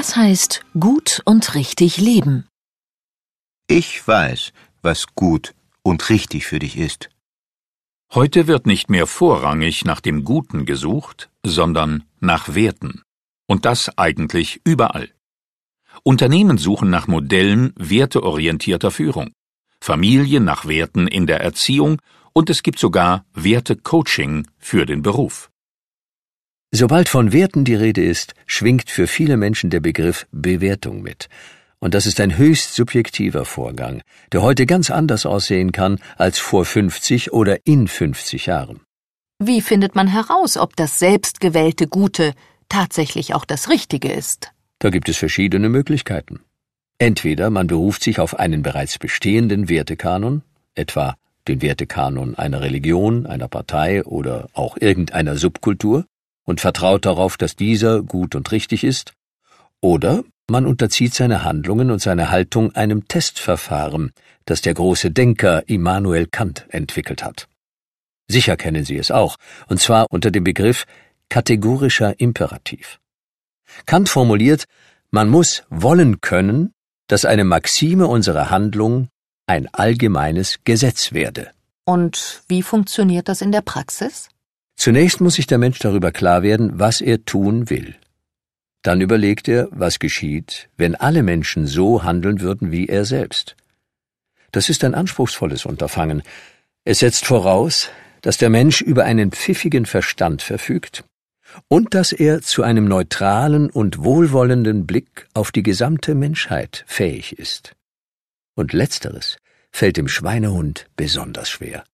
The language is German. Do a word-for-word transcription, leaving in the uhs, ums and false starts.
Was heißt gut und richtig leben? Ich weiß, was gut und richtig für dich ist. Heute wird nicht mehr vorrangig nach dem Guten gesucht, sondern nach Werten. Und das eigentlich überall. Unternehmen suchen nach Modellen werteorientierter Führung, Familien nach Werten in der Erziehung und es gibt sogar Werte-Coaching für den Beruf. Sobald von Werten die Rede ist, schwingt für viele Menschen der Begriff Bewertung mit. Und das ist ein höchst subjektiver Vorgang, der heute ganz anders aussehen kann als vor fünfzig oder in fünfzig Jahren. Wie findet man heraus, ob das selbstgewählte Gute tatsächlich auch das Richtige ist? Da gibt es verschiedene Möglichkeiten. Entweder man beruft sich auf einen bereits bestehenden Wertekanon, etwa den Wertekanon einer Religion, einer Partei oder auch irgendeiner Subkultur, und vertraut darauf, dass dieser gut und richtig ist, oder man unterzieht seine Handlungen und seine Haltung einem Testverfahren, das der große Denker Immanuel Kant entwickelt hat. Sicher kennen Sie es auch, und zwar unter dem Begriff kategorischer Imperativ. Kant formuliert, man muss wollen können, dass eine Maxime unserer Handlung ein allgemeines Gesetz werde. Und wie funktioniert das in der Praxis? Zunächst muss sich der Mensch darüber klar werden, was er tun will. Dann überlegt er, was geschieht, wenn alle Menschen so handeln würden wie er selbst. Das ist ein anspruchsvolles Unterfangen. Es setzt voraus, dass der Mensch über einen pfiffigen Verstand verfügt und dass er zu einem neutralen und wohlwollenden Blick auf die gesamte Menschheit fähig ist. Und letzteres fällt dem Schweinehund besonders schwer.